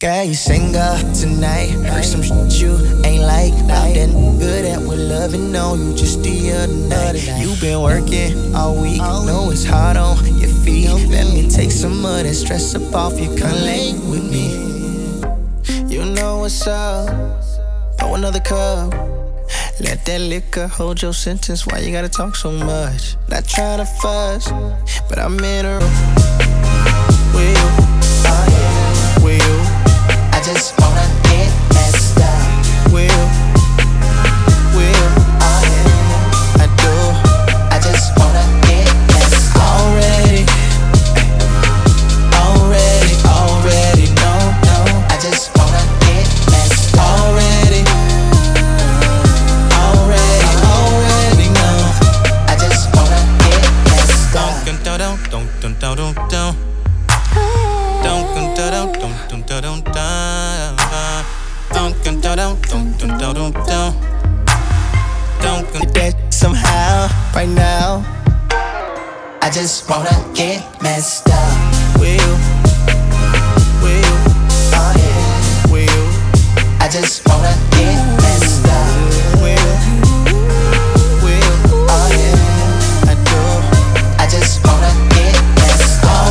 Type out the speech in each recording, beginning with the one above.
Girl, you single tonight. Heard some shit you ain't like. Not that good at with loving, no, you just the other night. You been working all week, know it's hard on your feet. Let me take some of that stress up off you, come lay with me. You know what's up, pour another cup. Let that liquor hold your sentence, why you gotta talk so much? Not trying to fuss, but I'm in a room with you, oh yeah, with you. I just wanna get messed up with you, oh yeah, I do. I just wanna get messed up. Already, no. I just wanna get messed up. Already, no. I just wanna get messed up. That somehow, right now, I just wanna get messed up with you, oh yeah, with you. I just wanna get messed up with you, oh yeah, I do. I just wanna get messed up.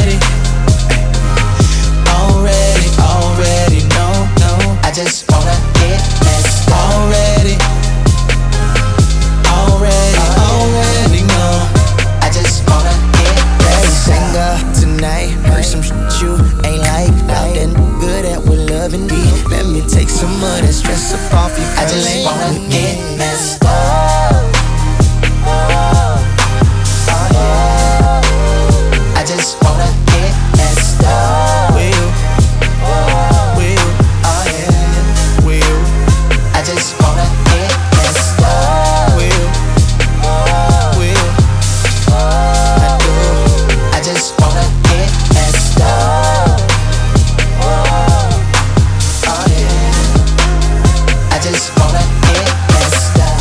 Already, no. I just wanna get messed up. Already, no. I just wanna get messed up. Single tonight, heard some shit you ain't like. Not that good at with loving me. Let me take some of that stress up off you. I just wanna get messed up. I just wanna get messed up with you, oh yeah, with you. I just wanna get messed up with you, I do. I just wanna get messed up, oh yeah. I just wanna get messed up.